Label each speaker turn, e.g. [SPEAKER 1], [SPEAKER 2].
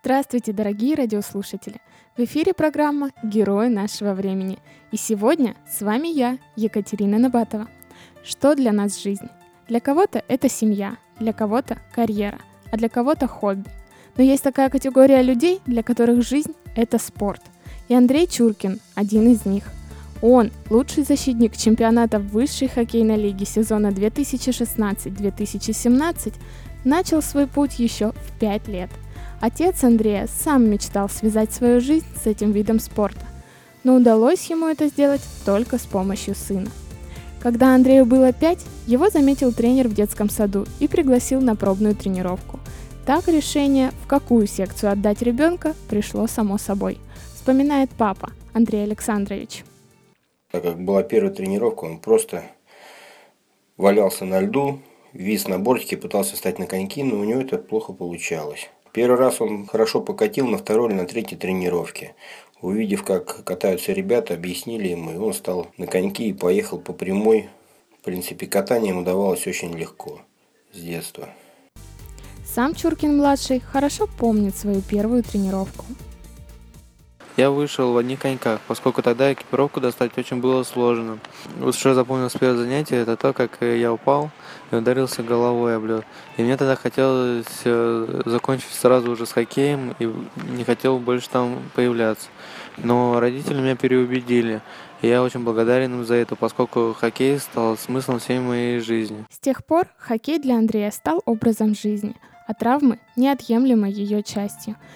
[SPEAKER 1] Здравствуйте, дорогие радиослушатели! В эфире программа «Герои нашего времени». И сегодня с вами я, Екатерина Набатова. Что для нас жизнь? Для кого-то это семья, для кого-то карьера, а для кого-то хобби. Но есть такая категория людей, для которых жизнь – это спорт. И Андрей Чуркин – один из них. Он – лучший защитник чемпионата высшей хоккейной лиги сезона 2016-2017, начал свой путь еще в 5 лет. Отец Андрея сам мечтал связать свою жизнь с этим видом спорта, но удалось ему это сделать только с помощью сына. Когда Андрею было 5, его заметил тренер в детском саду и пригласил на пробную тренировку. Так решение, в какую секцию отдать ребенка, пришло само собой, вспоминает папа Андрей Александрович.
[SPEAKER 2] Так как была первая тренировка, он просто валялся на льду, вис на бортике, пытался встать на коньки, но у него это плохо получалось. Первый раз он хорошо покатил на второй или на третьей тренировке. Увидев, как катаются ребята, объяснили ему, и он встал на коньки и поехал по прямой. В принципе, катание ему давалось очень легко с детства.
[SPEAKER 1] Сам Чуркин-младший хорошо помнит свою первую тренировку.
[SPEAKER 3] Я вышел в одних коньках, поскольку тогда экипировку достать очень было сложно. Вот что я запомнил с первого занятия, это то, как я упал и ударился головой об лед. И мне тогда хотелось закончить сразу уже с хоккеем и не хотел больше там появляться. Но родители меня переубедили, и я очень благодарен им за это, поскольку хоккей стал смыслом всей моей жизни.
[SPEAKER 1] С тех пор хоккей для Андрея стал образом жизни, а травмы – неотъемлемой ее частью.